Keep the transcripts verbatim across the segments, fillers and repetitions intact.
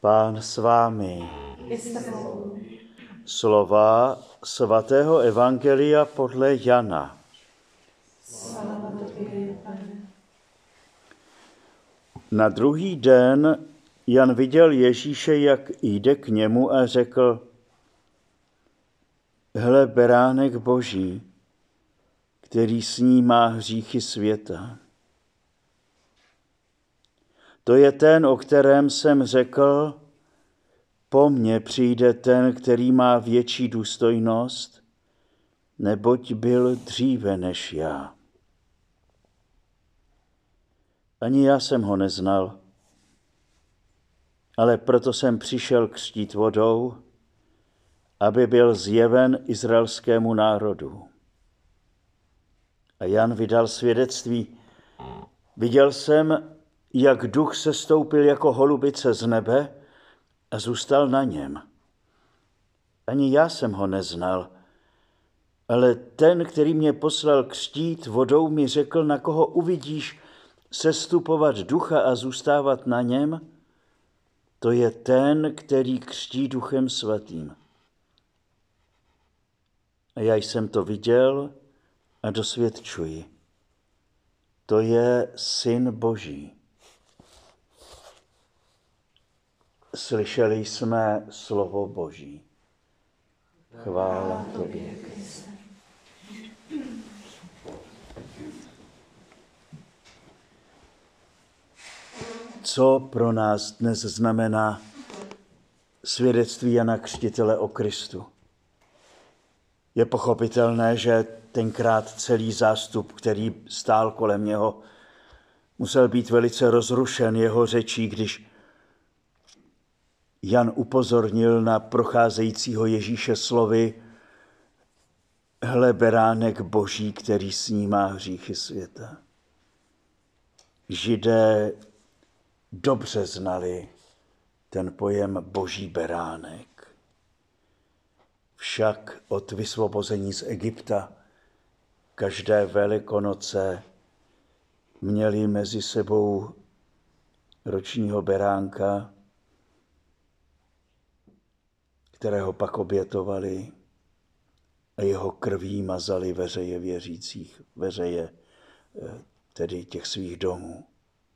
Pán s vámi. Slova svatého evangelia podle Jana. Na druhý den Jan viděl Ježíše, jak jde k němu a řekl: Hle, beránek Boží, který snímá hříchy světa. To je ten, o kterém jsem řekl: po mně přijde ten, který má větší důstojnost, neboť byl dříve než já. Ani já jsem ho neznal, ale proto jsem přišel křtít vodou, aby byl zjeven izraelskému národu. A Jan vydal svědectví: viděl jsem, jak duch sestoupil jako holubice z nebe a zůstal na něm. Ani já jsem ho neznal, ale ten, který mě poslal křtít vodou, mi řekl: na koho uvidíš sestupovat ducha a zůstávat na něm, to je ten, který křtí Duchem svatým. A já jsem to viděl a dosvědčuji. To je Syn Boží. Slyšeli jsme slovo Boží. Chvála tobě, Kriste. Co pro nás dnes znamená svědectví Jana Křtitele o Kristu? Je pochopitelné, že tenkrát celý zástup, který stál kolem něho, musel být velice rozrušen jeho řečí, když Jan upozornil na procházejícího Ježíše slovy: hle, beránek Boží, který snímá hříchy světa. Židé dobře znali ten pojem Boží beránek. Však od vysvobození z Egypta každé Velikonoce měli mezi sebou ročního beránka, kterého pak obětovali a jeho krví mazali veřeje věřících, veřeje tedy těch svých domů.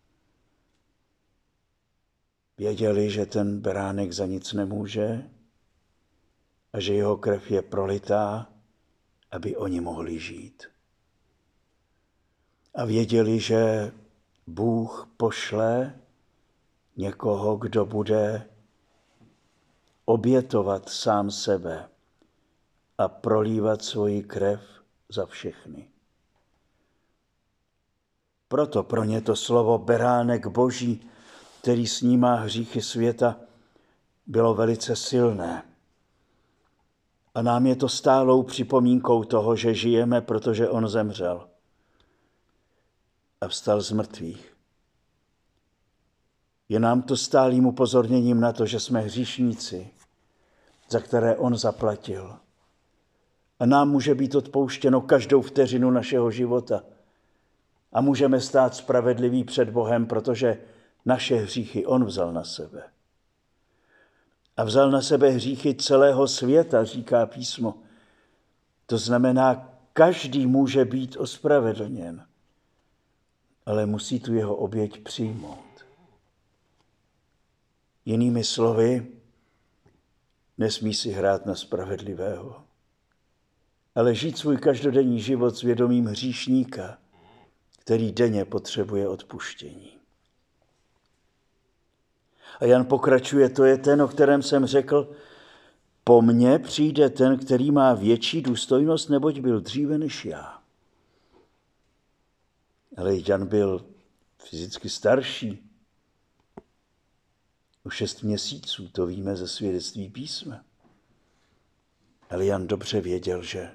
Věděli, že ten beránek za nic nemůže a že jeho krev je prolitá, aby oni mohli žít. A věděli, že Bůh pošle někoho, kdo bude obětovat sám sebe a prolívat svoji krev za všechny. Proto pro ně to slovo beránek Boží, který snímá hříchy světa, bylo velice silné. A nám je to stálou připomínkou toho, že žijeme, protože on zemřel a vstal z mrtvých. Je nám to stálým upozorněním na to, že jsme hříšníci, za které on zaplatil. A nám může být odpouštěno každou vteřinu našeho života. A můžeme stát spravedliví před Bohem, protože naše hříchy on vzal na sebe. A vzal na sebe hříchy celého světa, říká písmo. To znamená, každý může být ospravedlněn, ale musí tu jeho oběť přijmout. Jinými slovy, nesmí si hrát na spravedlivého, ale žít svůj každodenní život s vědomím hříšníka, který denně potřebuje odpuštění. A Jan pokračuje: to je ten, o kterém jsem řekl: po mně přijde ten, který má větší důstojnost, neboť byl dříve než já. Ale Jan byl fyzicky starší. O šest měsíců, to víme ze svědectví písma. Ale Jan dobře věděl, že,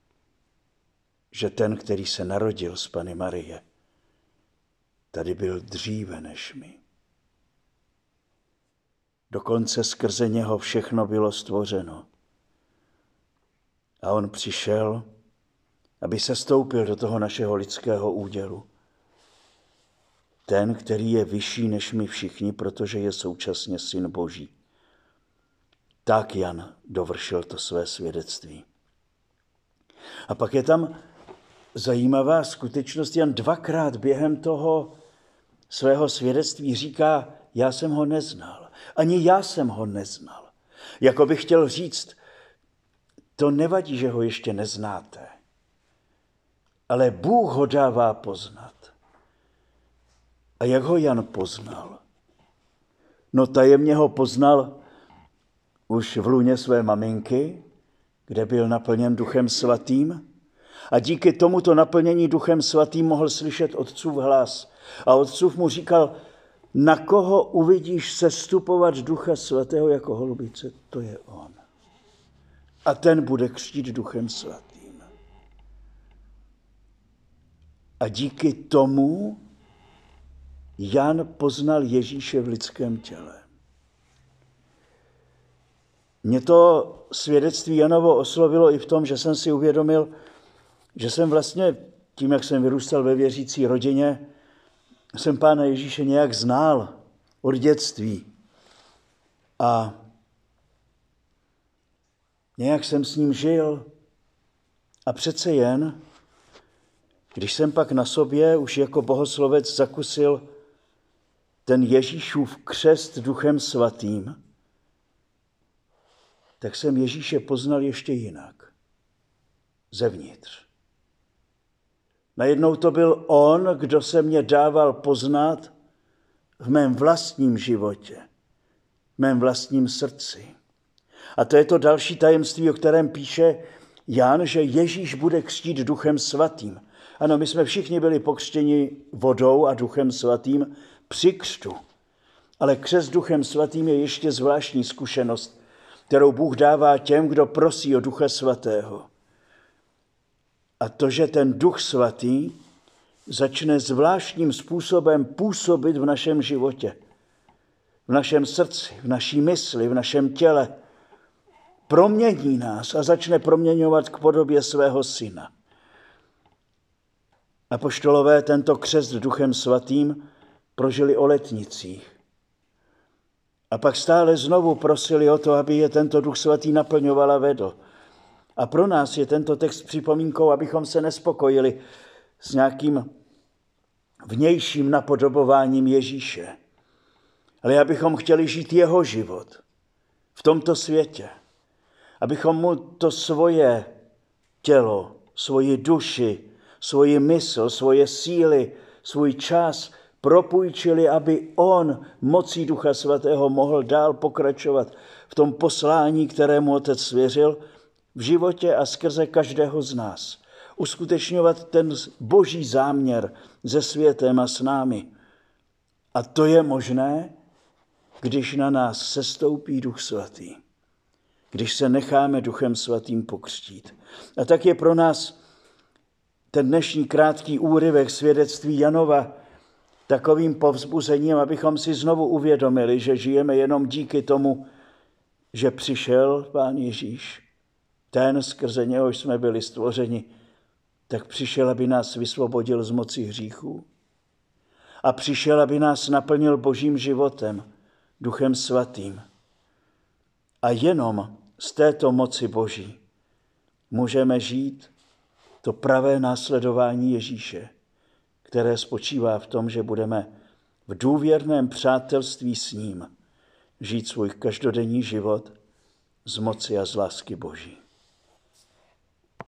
že ten, který se narodil z Panny Marie, tady byl dříve než my. Dokonce skrze něho všechno bylo stvořeno. A on přišel, aby se stoupil do toho našeho lidského údělu. ten, který je vyšší než my všichni, protože je současně Syn Boží. Tak Jan dovršil to své svědectví. A pak je tam zajímavá skutečnost. Jan dvakrát během toho svého svědectví říká, já jsem ho neznal. Ani já jsem ho neznal. Jako bych chtěl říct, to nevadí, že ho ještě neznáte. Ale Bůh ho dává poznat. A jak ho Jan poznal? No tajemně ho poznal už v lůně své maminky, kde byl naplněn Duchem Svatým. A díky tomuto naplnění Duchem Svatým mohl slyšet Otcův hlas. A Otcův mu říkal, na koho uvidíš sestupovat Ducha Svatého jako holubice, to je on. A ten bude křtít Duchem Svatým. A díky tomu Jan poznal Ježíše v lidském těle. Mě to svědectví Janovo oslovilo i v tom, že jsem si uvědomil, že jsem vlastně tím, jak jsem vyrůstal ve věřící rodině, jsem Pána Ježíše nějak znal od dětství. A nějak jsem s ním žil. A přece jen, když jsem pak na sobě už jako bohoslovec zakusil ten Ježíšův křest Duchem Svatým, tak jsem Ježíše poznal ještě jinak. Zevnitř. Najednou to byl on, kdo se mě dával poznat v mém vlastním životě, v mém vlastním srdci. A to je to další tajemství, o kterém píše Jan, že Ježíš bude křtít Duchem Svatým. Ano, my jsme všichni byli pokřtěni vodou a Duchem Svatým při křtu. Ale křest Duchem Svatým je ještě zvláštní zkušenost, kterou Bůh dává těm, kdo prosí o Ducha Svatého. A to, že ten Duch Svatý začne zvláštním způsobem působit v našem životě, v našem srdci, v naší mysli, v našem těle, promění nás a začne proměňovat k podobě svého Syna. Apoštolové tento křest Duchem Svatým prožili o letnicích. A pak stále znovu prosili o to, aby je tento Duch Svatý naplňoval a vedl. A pro nás je tento text připomínkou, abychom se nespokojili s nějakým vnějším napodobováním Ježíše, ale abychom chtěli žít jeho život v tomto světě. Abychom mu to svoje tělo, svoji duši, svoji mysl, svoje síly, svůj čas propůjčili, aby on mocí Ducha Svatého mohl dál pokračovat v tom poslání, kterému Otec svěřil, v životě a skrze každého z nás. Uskutečňovat ten boží záměr se světem a s námi. A to je možné, když na nás sestoupí Duch Svatý. Když se necháme Duchem Svatým pokřtít. A tak je pro nás ten dnešní krátký úryvek svědectví Janova takovým povzbuzením, abychom si znovu uvědomili, že žijeme jenom díky tomu, že přišel Pán Ježíš. Ten, skrze něhož jsme byli stvořeni, tak přišel, aby nás vysvobodil z moci hříchů. A přišel, aby nás naplnil božím životem, Duchem Svatým. A jenom z této moci boží můžeme žít to pravé následování Ježíše, které spočívá v tom, že budeme v důvěrném přátelství s ním žít svůj každodenní život z moci a z lásky boží.